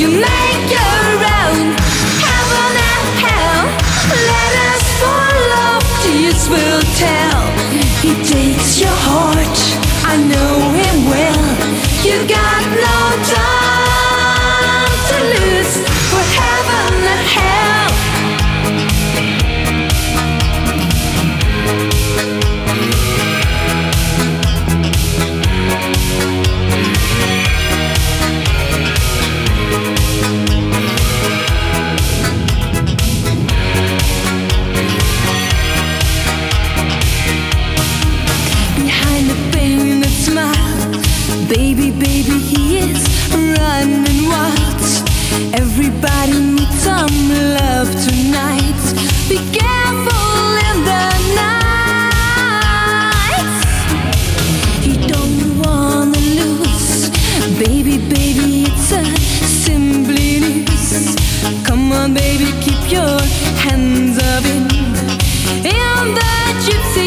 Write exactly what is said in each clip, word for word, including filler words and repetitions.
You make your own heaven and hell. Let us follow, tears will tell. He takes your heart, I know him well. You got no time to lose for heaven and hell. Behind the painted smile, baby, baby, he is running wild. Everybody needs some love tonight. Be careful in the night. He don't wanna lose. Baby, baby, it's a simply news. Come on, baby, keep your hands up in, in the gypsy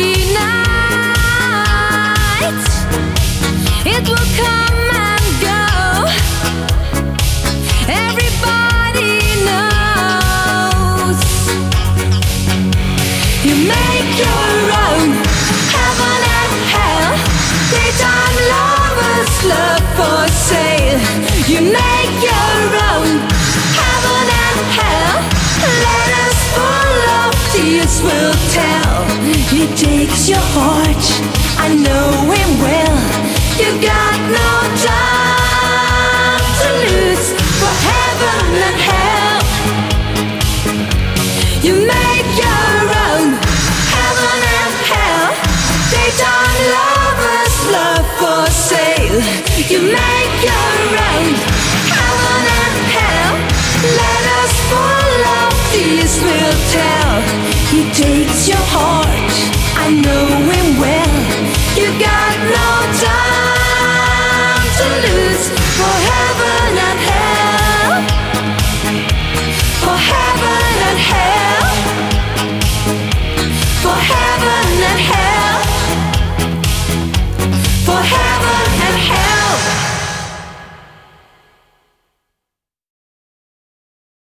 night. It will come and go. Everybody knows. You make your own heaven and hell. Daytime lovers, love for sale. You make your own heaven and hell. Let us follow, tears will tell. He takes your heart, I know him well. You got no time to lose for heaven and hell. You make your own heaven and hell. Daytime lovers, love for sale. You make your own heaven and hell. Let us follow, tears will tell. He takes your heart, I know him well. You got no time to lose for heaven and hell. For heaven and hell. For heaven and hell. For heaven and hell.